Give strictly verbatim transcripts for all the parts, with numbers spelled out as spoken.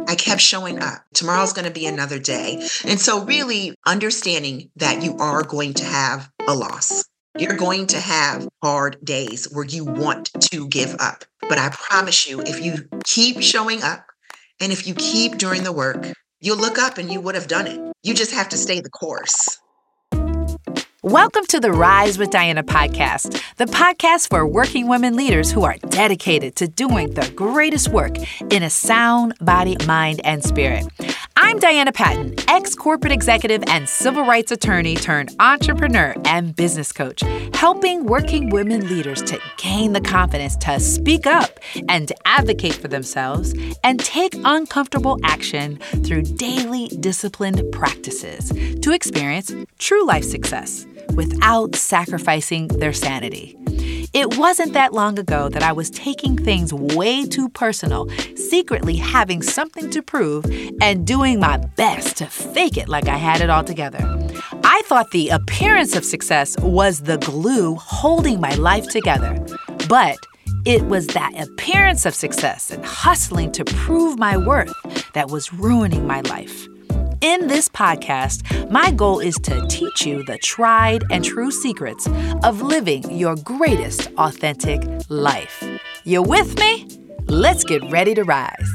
I kept showing up. Tomorrow's going to be another day. And so really understanding that you are going to have a loss. You're going to have hard days where you want to give up. But I promise you, if you keep showing up and if you keep doing the work, you'll look up and you would have done it. You just have to stay the course. Welcome to the Rise with Diana podcast, the podcast for working women leaders who are dedicated to doing the greatest work in a sound body, mind, and spirit. I'm Diana Patton, ex-corporate executive and civil rights attorney turned entrepreneur and business coach, helping working women leaders to gain the confidence to speak up and to advocate for themselves and take uncomfortable action through daily disciplined practices to experience true life success without sacrificing their sanity. It wasn't that long ago that I was taking things way too personal, secretly having something to prove, and doing my best to fake it like I had it all together. I thought the appearance of success was the glue holding my life together. But it was that appearance of success and hustling to prove my worth that was ruining my life. In this podcast, my goal is to teach you the tried and true secrets of living your greatest authentic life. You with me? Let's get ready to rise.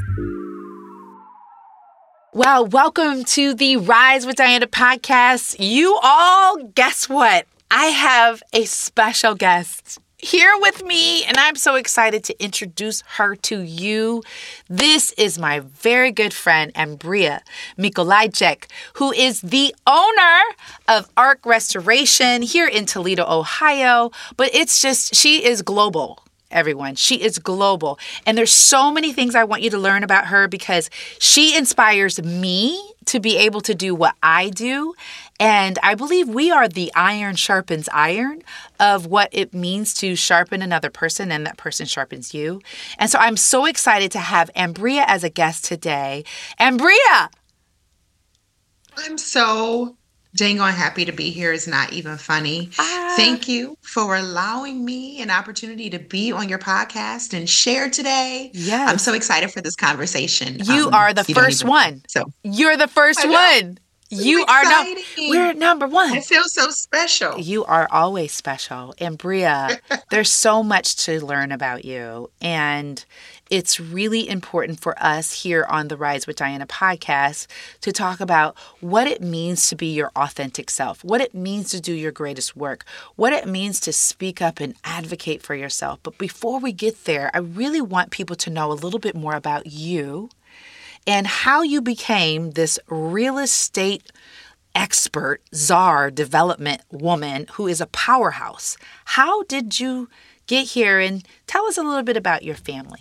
Well, welcome to the Rise with Diana podcast. You all, guess what? I have a special guest here with me, and I'm so excited to introduce her to you. This is my very good friend, Ambria Mikolajczyk, who is the owner of Arc Restoration here in Toledo, Ohio. But it's just, she is global, everyone. She is global. And there's so many things I want you to learn about her because she inspires me to be able to do what I do. And I believe we are the iron sharpens iron of what it means to sharpen another person, and that person sharpens you. And so I'm so excited to have Ambria as a guest today. Ambria! I'm so dang on happy to be here. It's not even funny. Ah. Thank you for allowing me an opportunity to be on your podcast and share today. Yes. I'm so excited for this conversation. You Um, are the you don't first even- one. So You're the first I know. one. You are no, exciting. we're number one. I feel so special. You are always special. And Bria, there's so much to learn about you. And it's really important for us here on the Rise with Diana podcast to talk about what it means to be your authentic self, what it means to do your greatest work, what it means to speak up and advocate for yourself. But before we get there, I really want people to know a little bit more about you and how you became this real estate expert, czar, development woman who is a powerhouse. How did you get here? And tell us a little bit about your family.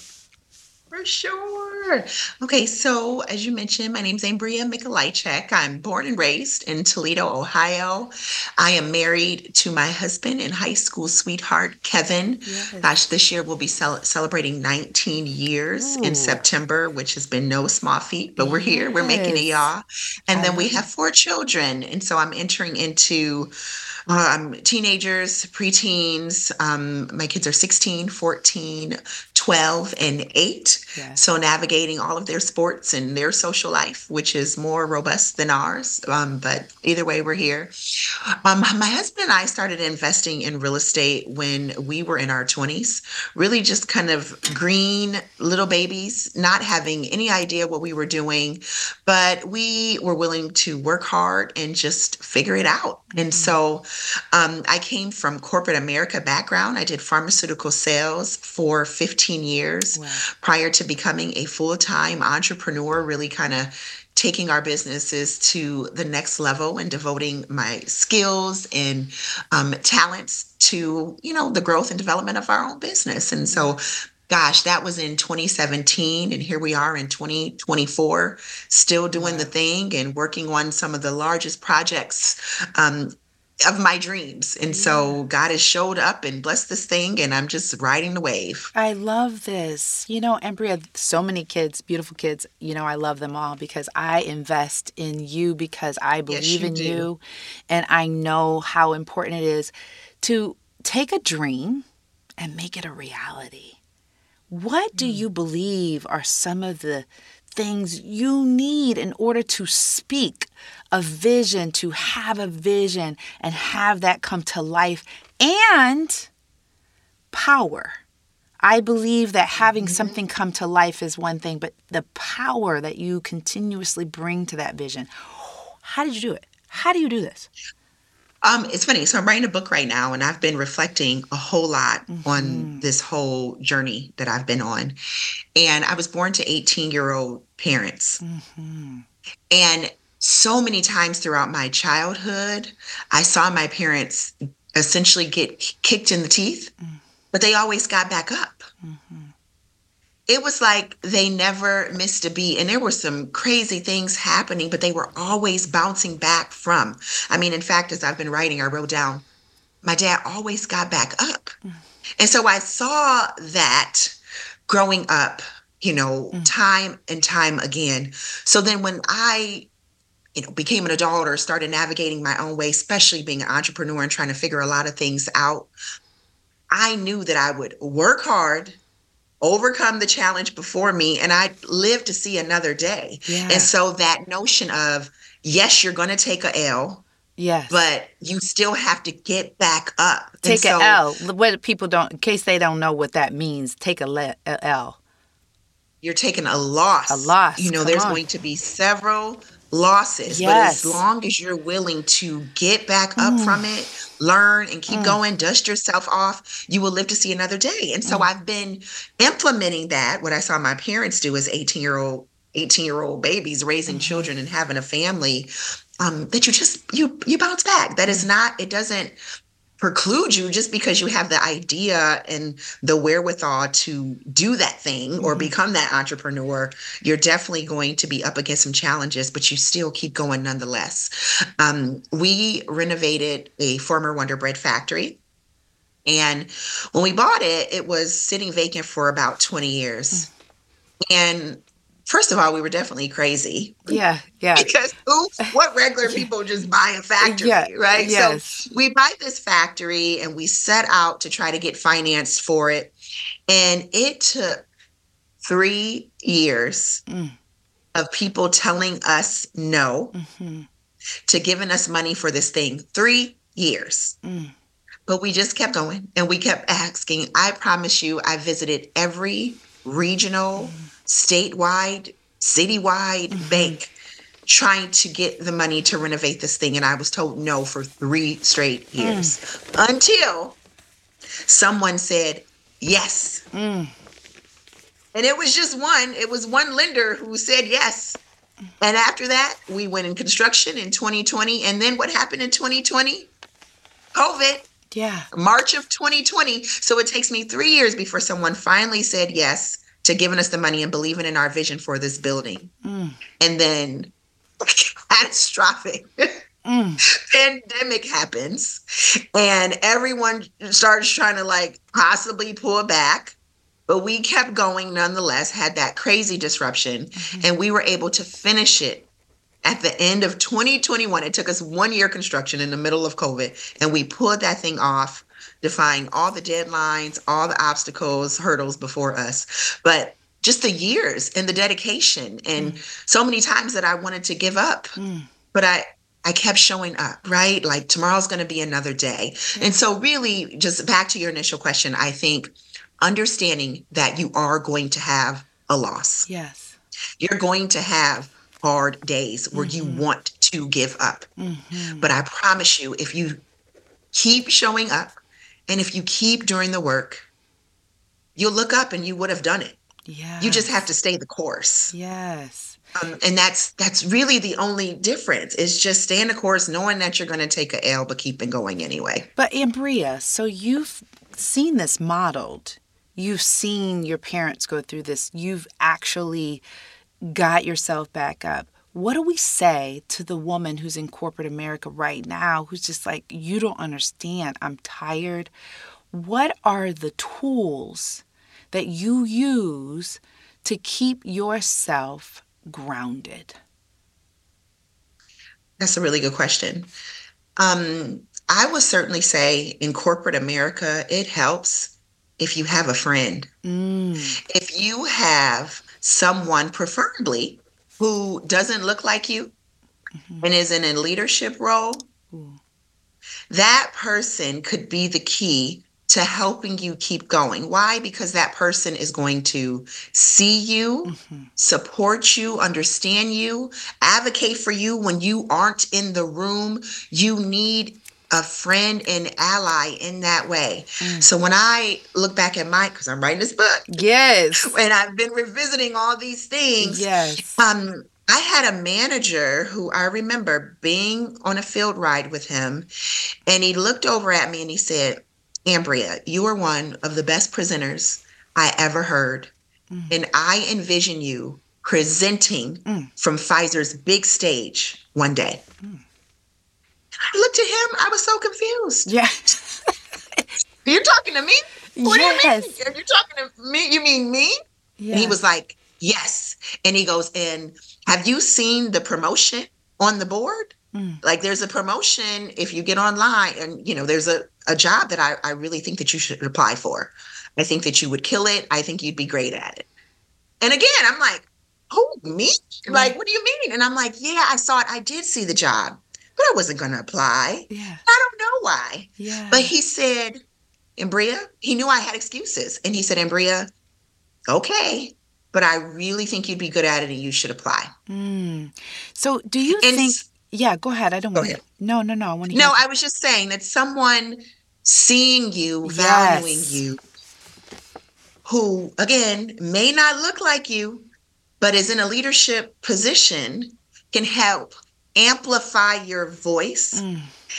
For sure. Okay, so as you mentioned, my name's Ambria Mikolajczyk. I'm born and raised in Toledo, Ohio. I am married to my husband and high school sweetheart, Kevin. Yes. Gosh, this year we'll be cel- celebrating nineteen years Ooh. in September, which has been no small feat, but we're here. We're making it, Yes. y'all. And I then we love have four children. And so I'm entering into um, teenagers, preteens. Um, my kids are sixteen, fourteen, twelve, and eight. Yes. So navigating all of their sports and their social life, which is more robust than ours. Um, but either way, we're here. Um, my husband and I started investing in real estate when we were in our twenties, really just kind of green little babies, not having any idea what we were doing, but we were willing to work hard and just figure it out. Mm-hmm. And so um, I came from corporate America background. I did pharmaceutical sales for fifteen years. Wow. Prior to becoming a full-time entrepreneur, really kind of taking our businesses to the next level and devoting my skills and um, talents to, you know, the growth and development of our own business. And so, gosh, that was in twenty seventeen. And here we are in twenty twenty-four, still doing the thing and working on some of the largest projects um, of my dreams. And so God has showed up and blessed this thing, and I'm just riding the wave. I love this. You know, Ambria, so many kids, beautiful kids, you know, I love them all because I invest in you because I believe you in do. you. And I know how important it is to take a dream and make it a reality. What do you believe are some of the things you need in order to speak a vision, to have a vision and have that come to life, and power. I believe that having something come to life is one thing, but the power that you continuously bring to that vision. How did you do it? How do you do this? Um, it's funny. So I'm writing a book right now, and I've been reflecting a whole lot mm-hmm. on this whole journey that I've been on. And I was born to eighteen-year-old parents. Mm-hmm. And so many times throughout my childhood, I saw my parents essentially get kicked in the teeth, mm-hmm. but they always got back up. Mm-hmm. It was like they never missed a beat. And there were some crazy things happening, but they were always bouncing back from. I mean, in fact, as I've been writing, I wrote down, my dad always got back up. Mm. And so I saw that growing up, you know, mm. time and time again. So then when I, you know, became an adult or started navigating my own way, especially being an entrepreneur and trying to figure a lot of things out, I knew that I would work hard, overcome the challenge before me, and I'd live to see another day. Yeah. And so that notion of, yes, you're going to take a L, yes, but you still have to get back up. Take an so, L. What people don't, in case they don't know what that means, take a, le- a L. You're taking a loss. A loss. You know, Come there's on. going to be several losses, yes. but as long as you're willing to get back up mm. from it, learn and keep mm. going, dust yourself off, you will live to see another day. And so mm. I've been implementing that, what I saw my parents do as eighteen year old, eighteen year old babies, raising mm. children and having a family, um, that you just, you, you bounce back. That mm. is not, it doesn't preclude you just because you have the idea and the wherewithal to do that thing mm-hmm. or become that entrepreneur. You're definitely going to be up against some challenges, but you still keep going nonetheless. Um, we renovated a former Wonder Bread factory. And when we bought it, it was sitting vacant for about twenty years. Mm-hmm. And first of all, we were definitely crazy. Yeah, yeah. Because who, what regular people just buy a factory, yeah, right? Yes. So we buy this factory and we set out to try to get financed for it. And it took three years mm. of people telling us no mm-hmm. to giving us money for this thing. Three years. Mm. But we just kept going and we kept asking. I promise you, I visited every regional mm. statewide, citywide mm-hmm. bank trying to get the money to renovate this thing. And I was told no for three straight years mm. until someone said yes. Mm. And it was just one, it was one lender who said yes. And after that, we went in construction in twenty twenty. And then what happened in twenty twenty? COVID. Yeah. March of twenty twenty. So it takes me three years before someone finally said yes to giving us the money and believing in our vision for this building. Mm. And then catastrophic mm. pandemic happens and everyone starts trying to like possibly pull back, but we kept going nonetheless, had that crazy disruption mm-hmm. and we were able to finish it at the end of twenty twenty-one. It took us one year construction in the middle of COVID and we pulled that thing off, defying all the deadlines, all the obstacles, hurdles before us. But just the years and the dedication and mm. so many times that I wanted to give up, mm. but I, I kept showing up, right? Like tomorrow's going to be another day. Mm. And so really just back to your initial question, I think understanding that you are going to have a loss. Yes. You're going to have hard days where mm-hmm. you want to give up. Mm-hmm. But I promise you, if you keep showing up, and if you keep doing the work, you'll look up and you would have done it. Yeah. You just have to stay the course. Yes. Um, and that's that's really the only difference is just staying the course, knowing that you're going to take a L, but keeping going anyway. But Ambria, so you've seen this modeled. You've seen your parents go through this. You've actually got yourself back up. What do we say to the woman who's in corporate America right now who's just like, you don't understand, I'm tired? What are the tools that you use to keep yourself grounded? That's a really good question. Um, I would certainly say in corporate America, it helps if you have a friend. Mm. If you have someone preferably who doesn't look like you mm-hmm. and is in a leadership role, Ooh. That person could be the key to helping you keep going. Why? Because that person is going to see you, mm-hmm. support you, understand you, advocate for you when you aren't in the room. You need a friend and ally in that way. Mm. So when I look back at my, because I'm writing this book. Yes. And I've been revisiting all these things. Yes. Um, I had a manager who I remember being on a field ride with him, and he looked over at me and he said, Ambria, you are one of the best presenters I ever heard. Mm. And I envision you presenting mm. from Pfizer's big stage one day. Mm. I looked at him. I was so confused. Yeah. You're talking to me? What yes. do you mean? You're talking to me? You mean me? Yeah. And he was like, yes. And he goes, and have you seen the promotion on the board? Mm. Like there's a promotion if you get online and, you know, there's a, a job that I, I really think that you should apply for. I think that you would kill it. I think you'd be great at it. And again, I'm like, who, me? Mm. Like, what do you mean? And I'm like, yeah, I saw it. I did see the job. But I wasn't going to apply. Yeah. I don't know why. Yeah. But he said, Ambria, he knew I had excuses. And he said, Ambria, okay, but I really think you'd be good at it and you should apply. Mm. So do you and think, yeah, go ahead. I don't want to. No, no, no. I want to No, I was just saying that someone seeing you, valuing yes. you, who, again, may not look like you, but is in a leadership position, can help amplify your voice, mm.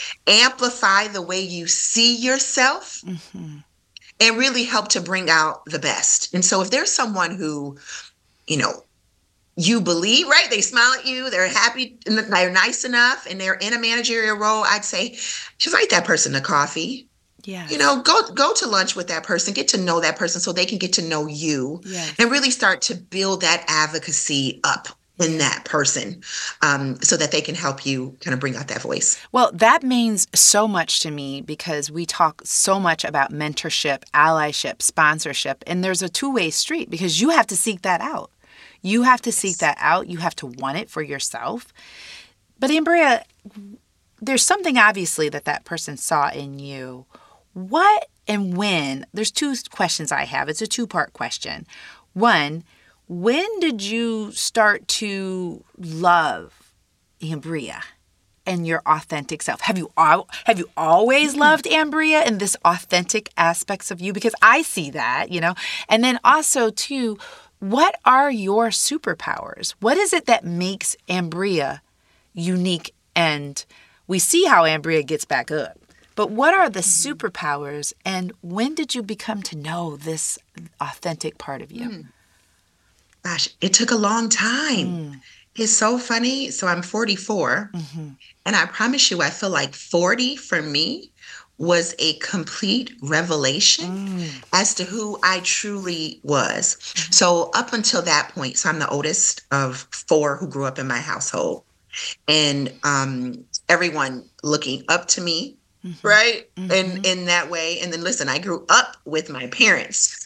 amplify the way you see yourself, mm-hmm. and really help to bring out the best. And so if there's someone who, you know, you believe, right? They smile at you, they're happy, and they're nice enough, and they're in a managerial role, I'd say, just write that person a coffee. Yeah. You know, go go to lunch with that person, get to know that person so they can get to know you, yes. and really start to build that advocacy up in that person, um, so that they can help you kind of bring out that voice. Well, that means so much to me because we talk so much about mentorship, allyship, sponsorship, and there's a two-way street because you have to seek that out. You have to seek that out. You have to want it for yourself. But Ambria, there's something obviously that that person saw in you. What and when? There's two questions I have. It's a two-part question. One, when did you start to love Ambria and your authentic self? Have you al- have you always loved Ambria and this authentic aspects of you? Because I see that, you know. And then also, too, what are your superpowers? What is it that makes Ambria unique? And we see how Ambria gets back up. But what are the superpowers? And when did you become to know this authentic part of you? Mm. Gosh, it took a long time. Mm. It's so funny. So I'm forty-four. Mm-hmm. And I promise you, I feel like forty for me was a complete revelation mm. as to who I truly was. Mm-hmm. So up until that point, so I'm the oldest of four who grew up in my household. And um, everyone looking up to me, mm-hmm. right? Mm-hmm. In, in that way. And then listen, I grew up with my parents.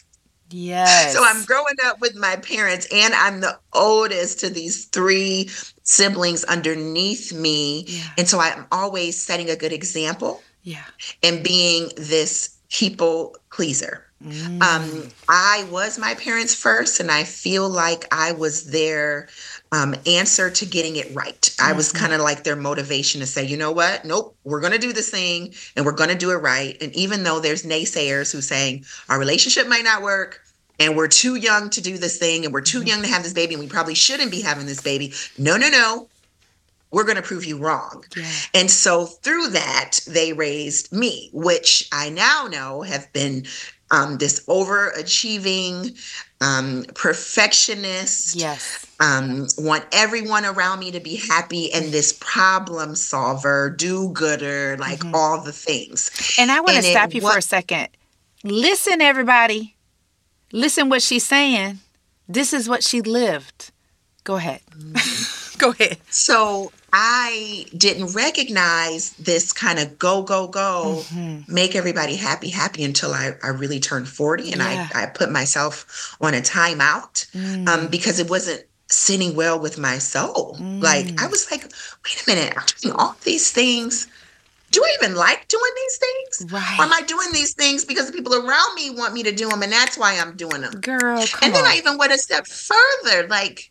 Yes. So I'm growing up with my parents, and I'm the oldest to these three siblings underneath me. Yeah. And so I'm always setting a good example. Yeah. And being this people pleaser. Mm. Um, I was my parents first, and I feel like I was their um, answer to getting it right. Mm-hmm. I was kind of like their motivation to say, you know what? Nope, we're going to do this thing and we're going to do it right. And even though there's naysayers who saying our relationship might not work and we're too young to do this thing and we're too mm-hmm. young to have this baby and we probably shouldn't be having this baby. No, no, no. We're going to prove you wrong. Yeah. And so through that, they raised me, which I now know have been um, this overachieving, um, perfectionist, yes. um, want everyone around me to be happy, and this problem solver, do-gooder, like mm-hmm. all the things. And I want to stop you what, for a second. Listen, everybody. Listen what she's saying. This is what she lived. Go ahead. Go ahead. So I didn't recognize this kind of go, go, go, Mm-hmm. make everybody happy, happy until I, I really turned forty. And Yeah. I, I put myself on a timeout Mm. um, because it wasn't sitting well with my soul. Mm. Like, I was like, wait a minute, I'm doing all these things. Do I even like doing these things? Right. Or am I doing these things because the people around me want me to do them and that's why I'm doing them? Girl, come And then on. I even went a step further. Like,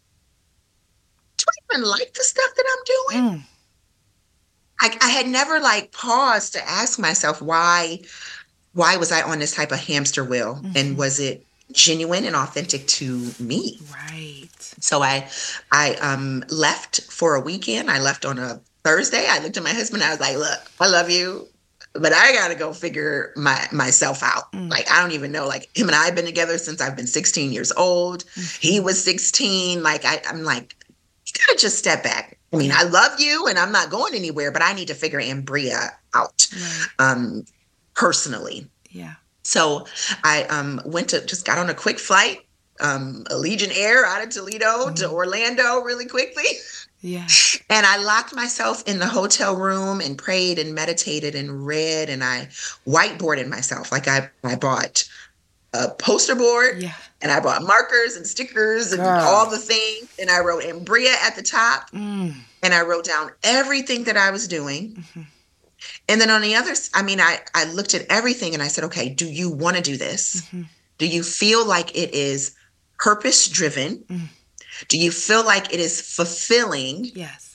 do I even like the stuff that I'm doing? Mm. I, I had never like paused to ask myself why, why was I on this type of hamster wheel? Mm-hmm. And was it genuine and authentic to me? Right. So I, I um, left for a weekend. I left on a Thursday. I looked at my husband. I was like, look, I love you, but I got to go figure my myself out. Mm. Like, I don't even know, like him and I have been together since I've been sixteen years old. Mm-hmm. He was sixteen. Like, I, I'm like, you got to just step back. I mean, I love you and I'm not going anywhere, but I need to figure Ambria out Right. um, personally. Yeah. So I um, went to, just got on a quick flight, um, Allegiant Air out of Toledo Mm. to Orlando really quickly. Yeah. And I locked myself in the hotel room and prayed and meditated and read, and I whiteboarded myself. Like I, I bought a poster board Yeah. and I bought markers and stickers and Girl. all the things. And I wrote Ambria at the top Mm. and I wrote down everything that I was doing. Mm-hmm. And then on the other, s- I mean, I, I looked at everything and I said, okay, do you want to do this? Mm-hmm. Do you feel like it is purpose driven? Mm. Do you feel like it is fulfilling? Yes.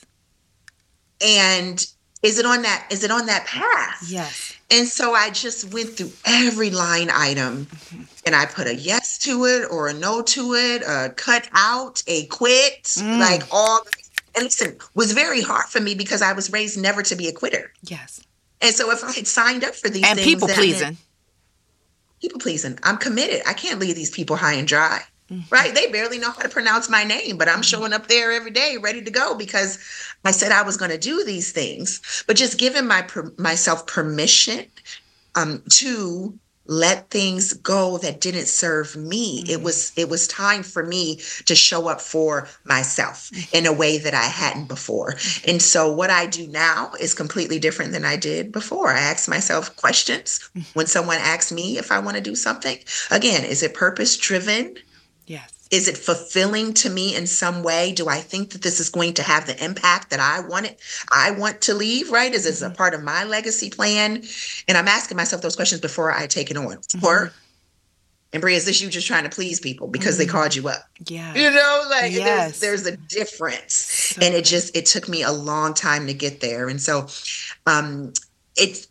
And is it on that, is it on that path? Yes. And so I just went through every line item Mm-hmm. and I put a yes to it or a no to it, a cut out, a quit, Mm. like all. And listen, it was very hard for me because I was raised never to be a quitter. Yes. And so if I had signed up for these And things, people that meant- pleasing. people pleasing, I'm committed. I can't leave these people high and dry. Mm-hmm. Right? They barely know how to pronounce my name, but I'm showing up there every day ready to go because I said I was going to do these things. But just giving my per- myself permission um, to let things go that didn't serve me. Mm-hmm. It was it was time for me to show up for myself Mm-hmm. in a way that I hadn't before. Mm-hmm. And so what I do now is completely different than I did before. I ask myself questions Mm-hmm. when someone asks me if I want to do something. Again, is it purpose driven? Yes. Is it fulfilling to me in some way? Do I think that this is going to have the impact that I want it? I want to leave, right? Is this a part of my legacy plan? And I'm asking myself those questions before I take it on. Mm-hmm. Or, and Bria, is this you just trying to please people because Mm-hmm. they called you up? Yeah. You know, like Yes. there's, there's a difference. So And it good. just, it took me a long time to get there. And so um, it,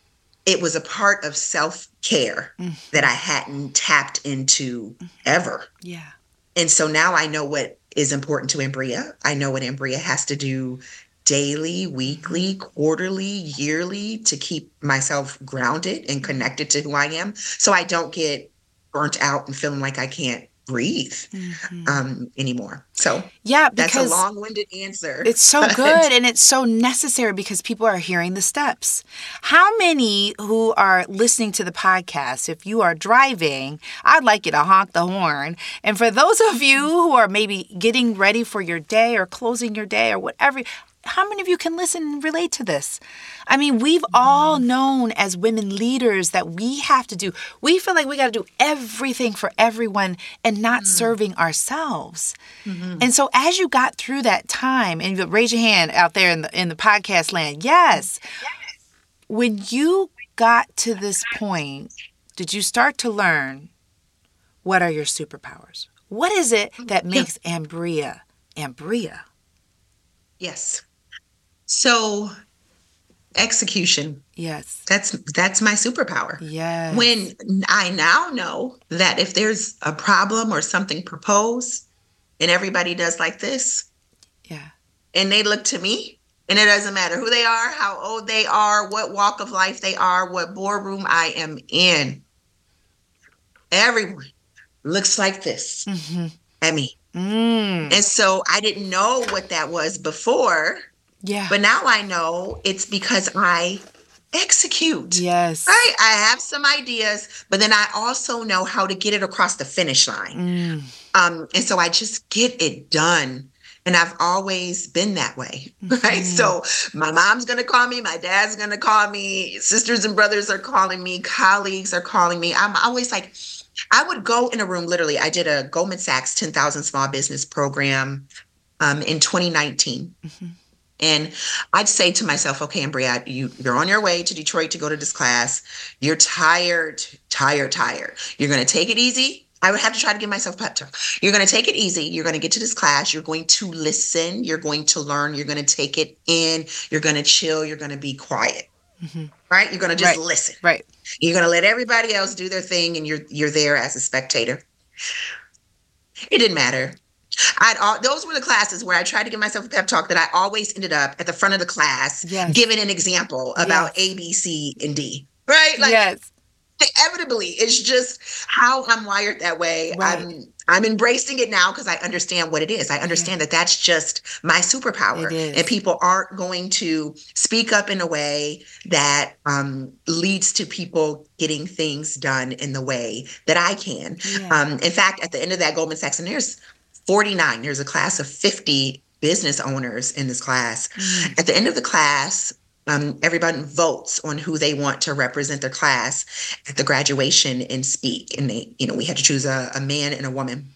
it was a part of self-care Mm-hmm. that I hadn't tapped into ever. Yeah. And so now I know what is important to Ambria. I know what Ambria has to do daily, weekly, quarterly, yearly to keep myself grounded and connected to who I am. So I don't get burnt out and feeling like I can't breathe Mm-hmm. um, anymore. So Yeah, that's because a long-winded answer. it's so but- good and it's so necessary because people are hearing the steps. How many who are listening to the podcast, if you are driving, I'd like you to honk the horn. And for those of you who are maybe getting ready for your day or closing your day or whatever, how many of you can listen and relate to this? I mean, we've all known as women leaders that we have to do, we feel like we got to do everything for everyone and not serving ourselves. Mhm. And so as you got through that time, and you raise your hand out there in the in the podcast land, yes. When you got to this point, did you start to learn what are your superpowers? What is it that makes Ambria Ambria? Yes. So execution, Yes. that's that's my superpower. Yes. When I now know that if there's a problem or something proposed and everybody does like this Yeah. and they look to me and it doesn't matter who they are, how old they are, what walk of life they are, what boardroom I am in, everyone looks like this Mm-hmm. at me. Mm. And so I didn't know what that was before, Yeah. but now I know it's because I execute. Yes. Right? I have some ideas, but then I also know how to get it across the finish line. Mm. Um, and so I just get it done. And I've always been that way, right? Mm-hmm. So my mom's going to call me, my dad's going to call me, sisters and brothers are calling me, colleagues are calling me. I'm always like, I would go in a room, literally, I did a Goldman Sachs ten thousand Small Business Program um, in twenty nineteen. Mm-hmm. And I'd say to myself, okay, Ambria, you, you're on your way to Detroit to go to this class. You're tired, tired, tired. You're going to take it easy. I would have to try to give myself pep talk. You're going to take it easy. You're going to get to this class. You're going to listen. You're going to learn. You're going to take it in. You're going to chill. You're going to be quiet. Mm-hmm. Right? You're going to just right. listen. Right. You're going to let everybody else do their thing, and you're you're there as a spectator. It didn't matter. I'd all, those were the classes where I tried to give myself a pep talk that I always ended up at the front of the class, yes. giving an example about yes. A, B, C, and D. Right? Like, yes. Inevitably, it's just how I'm wired that way. Right. I'm I'm embracing it now because I understand what it is. I understand yeah. that that's just my superpower. And people aren't going to speak up in a way that um, leads to people getting things done in the way that I can. Yeah. Um, in fact, at the end of that Goldman Sachs, and there's forty-nine, there's a class of fifty business owners in this class. Mm. At the end of the class, Um, everybody votes on who they want to represent their class at the graduation and speak. And they, you know, we had to choose a, a man and a woman.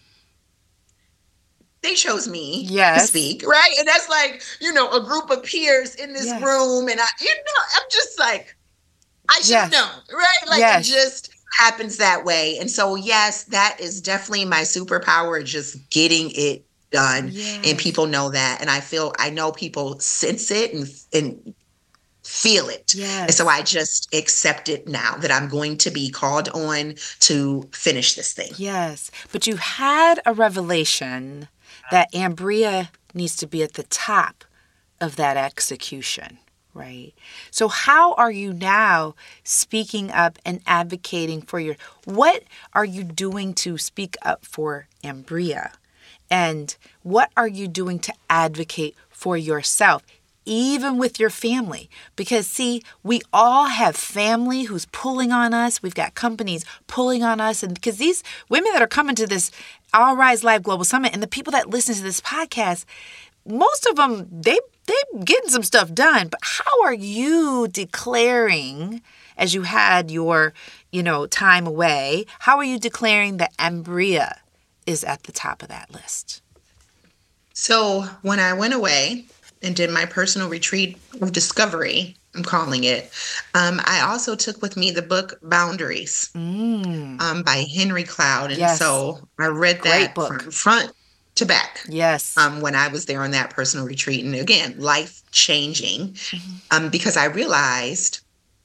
They chose me yes. to speak, right? And that's like, you know, a group of peers in this yes. room. And I, you know, I'm just like, I should yes. know, right? Like yes. it just happens that way. And so, yes, that is definitely my superpower, just getting it done. Yes. And people know that. And I feel, I know people sense it and, and feel it. Yes. And so I just accept it now that I'm going to be called on to finish this thing. Yes. But you had a revelation that Ambria needs to be at the top of that execution, right? So how are you now speaking up and advocating for your, what are you doing to speak up for Ambria? And what are you doing to advocate for yourself? Even with your family. Because see, we all have family who's pulling on us. We've got companies pulling on us. And because these women that are coming to this All Rise Live Global Summit and the people that listen to this podcast, most of them, they, they're getting some stuff done. But how are you declaring, as you had your, you know, time away, how are you declaring that Ambria is at the top of that list? So when I went away and did my personal retreat of discovery, I'm calling it, um, I also took with me the book Boundaries mm. um, by Henry Cloud. And yes. so I read that from front to back. Yes. Um, when I was there on that personal retreat. And again, life changing mm-hmm. um, because I realized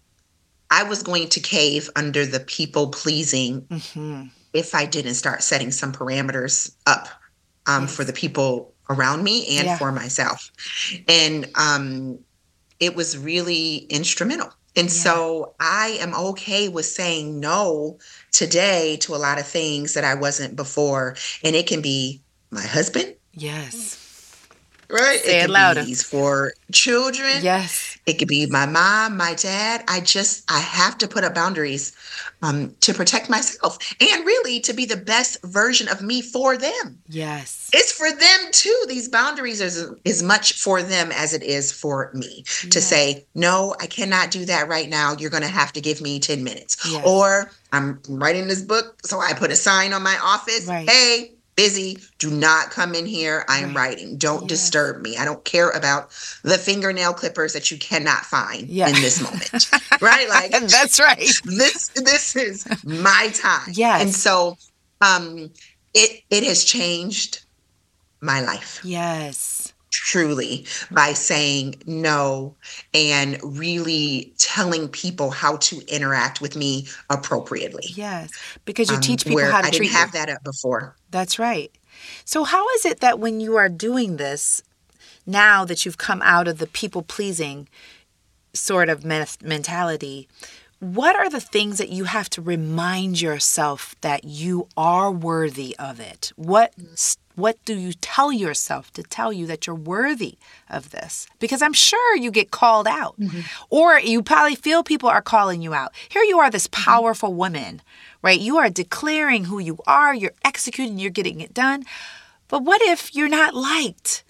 I was going to cave under the people pleasing mm-hmm. if I didn't start setting some parameters up um, yes. for the people around me and yeah. for myself. And um, it was really instrumental. And yeah. so I am okay with saying no today to a lot of things that I wasn't before. And it can be my husband. Yes. Right? Say it it louder. Be for children. Yes. It could be my mom, my dad. I just, I have to put up boundaries um, to protect myself and really to be the best version of me for them. Yes. It's for them too. These boundaries are as much for them as it is for me yes. to say, no, I cannot do that right now. You're going to have to give me ten minutes. Yes. Or I'm writing this book, so I put a sign on my office. Right. Hey, busy. Do not come in here. I am right. writing. Don't yes. disturb me. I don't care about the fingernail clippers that you cannot find yeah. in this moment. Right? Like that's right. This this is my time. Yes. And so um it it has changed my life. Yes. Truly, by saying no and really telling people how to interact with me appropriately. Yes, because you um, teach people how to I treat didn't have you. that up before. That's right. So how is it that when you are doing this, now that you've come out of the people-pleasing sort of mentality, what are the things that you have to remind yourself that you are worthy of it? What what do you tell yourself to tell you that you're worthy of this? Because I'm sure you get called out. Mm-hmm. Or you probably feel people are calling you out. Here you are, this powerful mm-hmm. woman, right? You are declaring who you are. You're executing. You're getting it done. But what if you're not liked?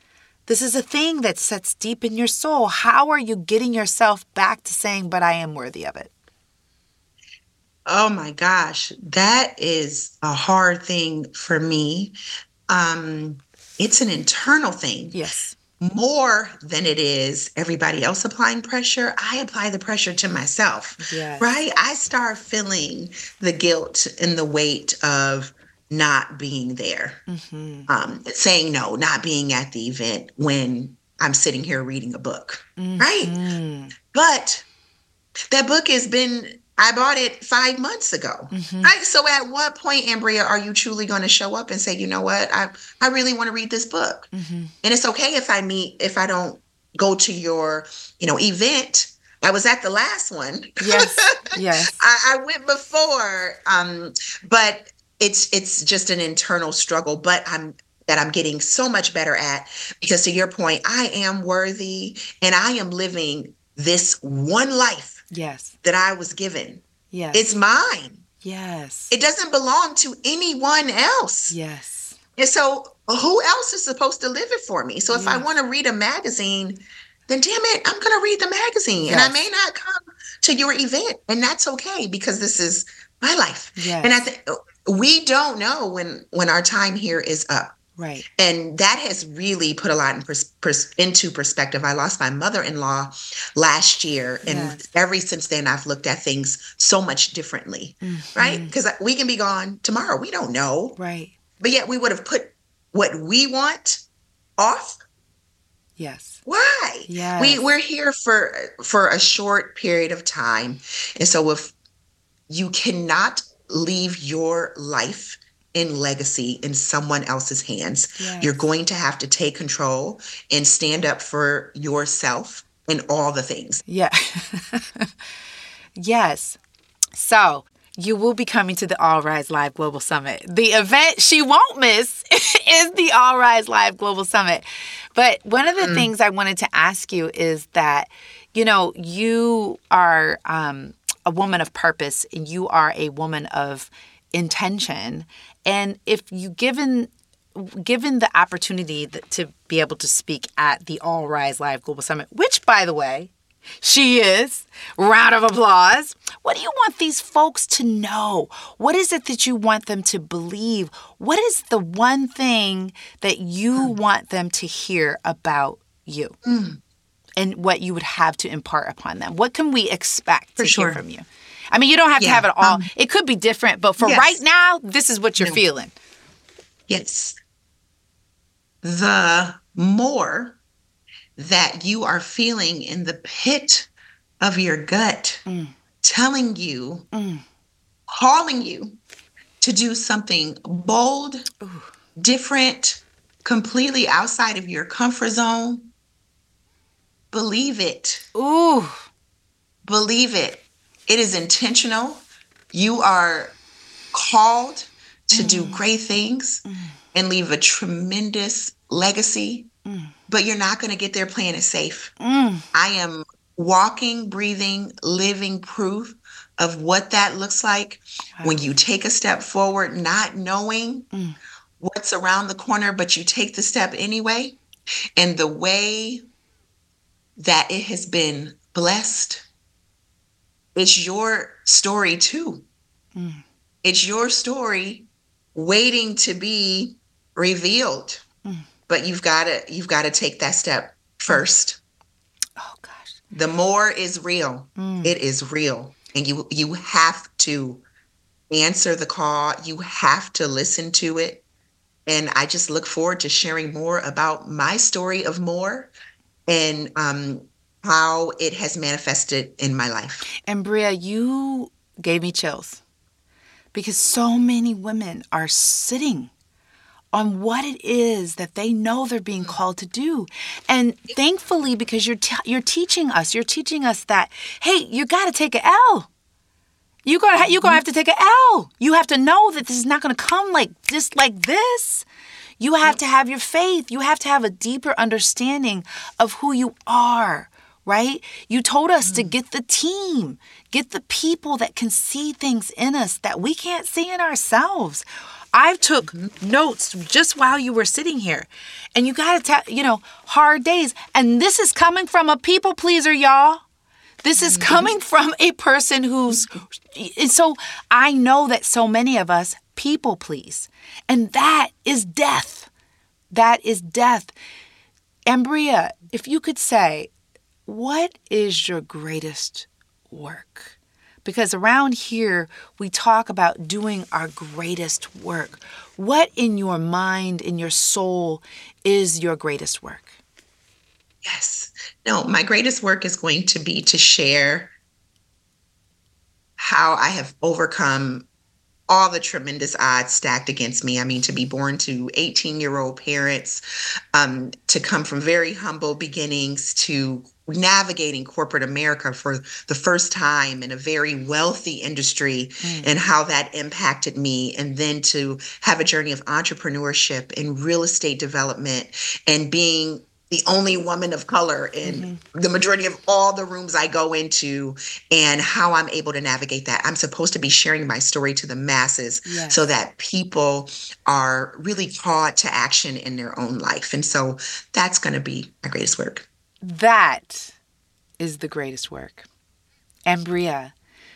This is a thing that sits deep in your soul. How are you getting yourself back to saying, but I am worthy of it? Oh my gosh, that is a hard thing for me. Um, it's an internal thing. Yes. More than it is everybody else applying pressure, I apply the pressure to myself. Yes. Right? I start feeling the guilt and the weight of not being there, mm-hmm. um, saying no, not being at the event when I'm sitting here reading a book, mm-hmm. right? But that book has been, I bought it five months ago, mm-hmm. right? So at what point, Ambria, are you truly going to show up and say, you know what, I, I really want to read this book. Mm-hmm. And it's okay if I meet, if I don't go to your, you know, event. I was at the last one. Yes, yes. I, I went before, um, but it's it's just an internal struggle, but I'm that I'm getting so much better at, because to your point, I am worthy and I am living this one life. Yes. That I was given. Yes. It's mine. Yes. It doesn't belong to anyone else. Yes. And so who else is supposed to live it for me? So if yes. I want to read a magazine, then damn it, I'm going to read the magazine. Yes. And I may not come to your event, and that's okay, because this is my life. Yes. And I think we don't know when, when our time here is up. Right. And that has really put a lot in pers- pers- into perspective. I lost my mother-in-law last year. And yes. ever since then, I've looked at things so much differently. Mm-hmm. Right? Because we can be gone tomorrow. We don't know. Right. But yet we would have put what we want off. Yes. Why? Yes. We, we're here for, for a short period of time. And so if you cannot leave your life in legacy in someone else's hands, yes. you're going to have to take control and stand up for yourself in all the things. Yeah. Yes. So you will be coming to the All Rise Live Global Summit. The event she won't miss is the All Rise Live Global Summit. But one of the mm. things I wanted to ask you is that, you know, you are um, a woman of purpose and you are a woman of intention. And if you given given the opportunity to be able to speak at the All Rise Live Global Summit, which, by the way, she is, round of applause. What do you want these folks to know? What is it that you want them to believe? What is the one thing that you mm. want them to hear about you mm. and what you would have to impart upon them? What can we expect For to sure. hear from you? I mean, you don't have yeah, to have it all. Um, it could be different, but for yes. right now, this is what you're no. feeling. Yes. The more that you are feeling in the pit of your gut, mm. telling you, mm. calling you to do something bold, Ooh. different, completely outside of your comfort zone, believe it. Ooh. Believe it. It is intentional. You are called to mm. do great things mm. and leave a tremendous legacy, mm. but you're not going to get there playing it safe. Mm. I am walking, breathing, living proof of what that looks like wow. when you take a step forward, not knowing mm. what's around the corner, but you take the step anyway. And the way that it has been blessed, it's your story too. Mm. It's your story waiting to be revealed. Mm. But you've got to you've got to take that step first. Oh gosh. The more is real. Mm. It is real. And you you have to answer the call. You have to listen to it. And I just look forward to sharing more about my story of more and um how it has manifested in my life. And Bria, you gave me chills because so many women are sitting on what it is that they know they're being called to do. And thankfully, because you're t- you're teaching us, you're teaching us that, hey, you got to take an L. You're going ha- you're gonna have to take an L. You have to know that this is not going to come like just like this. You have to have your faith. You have to have a deeper understanding of who you are. Right? You told us mm. to get the team, get the people that can see things in us that we can't see in ourselves. I took mm-hmm. notes just while you were sitting here. And you got to, ta- you know, hard days. And this is coming from a people pleaser, y'all. This is mm-hmm. coming from a person who's, and so I know that so many of us people please. And that is death. That is death. Ambria, if you could say, what is your greatest work? Because around here, we talk about doing our greatest work. What in your mind, in your soul, is your greatest work? Yes. No, my greatest work is going to be to share how I have overcome all the tremendous odds stacked against me. I mean, to be born to eighteen-year-old parents, um, to come from very humble beginnings, to navigating corporate America for the first time in a very wealthy industry mm. and how that impacted me. And then to have a journey of entrepreneurship and real estate development and being the only woman of color in mm-hmm. the majority of all the rooms I go into, and how I'm able to navigate that. I'm supposed to be sharing my story to the masses yes. so that people are really called to action in their own life. And so that's going to be my greatest work. That is the greatest work. Ambria,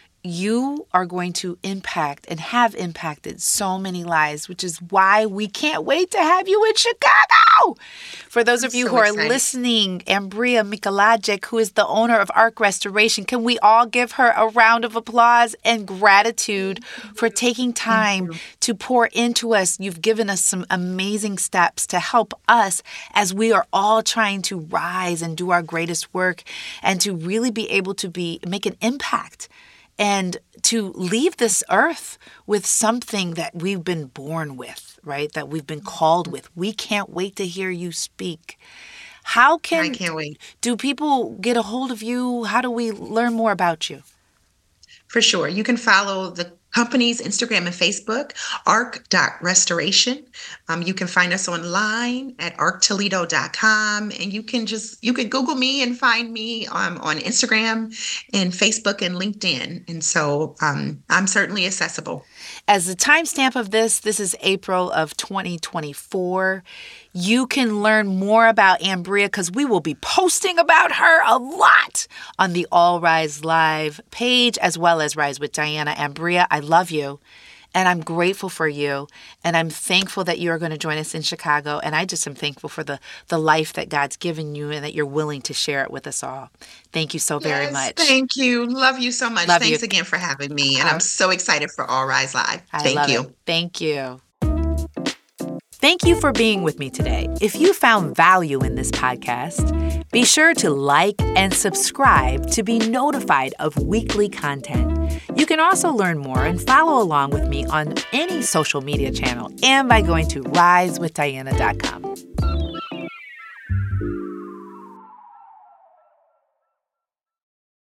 you are going to impact and have impacted so many lives, which is why we can't wait to have you in Chicago. For those of you so who excited. Are listening, Ambria Mikolajczyk, who is the owner of Arc Restoration, can we all give her a round of applause and gratitude for taking time to pour into us? You've given us some amazing steps to help us as we are all trying to rise and do our greatest work and to really be able to be make an impact. And to leave this earth with something that we've been born with, right? That we've been called with. We can't wait to hear you speak. How can I can't wait. Do people get a hold of you? How do we learn more about you? For sure. You can follow the company's Instagram and Facebook, arc dot restoration. Um, you can find us online at arc toledo dot com, and you can just, you can Google me and find me um, on Instagram and Facebook and LinkedIn. And so um, I'm certainly accessible. As the timestamp of this, this is April of twenty twenty-four. You can learn more about Ambria because we will be posting about her a lot on the All Rise Live page as well as Rise with Diana. Ambria, I love you and I'm grateful for you and I'm thankful that you're going to join us in Chicago, and I just am thankful for the, the life that God's given you and that you're willing to share it with us all. Thank you so very yes, much. Thank you. Love you so much. Love Thanks you. again for having me, and I'm so excited for All Rise Live. I Thank love you. It. Thank you. Thank you for being with me today. If you found value in this podcast, be sure to like and subscribe to be notified of weekly content. You can also learn more and follow along with me on any social media channel and by going to rise with diana dot com.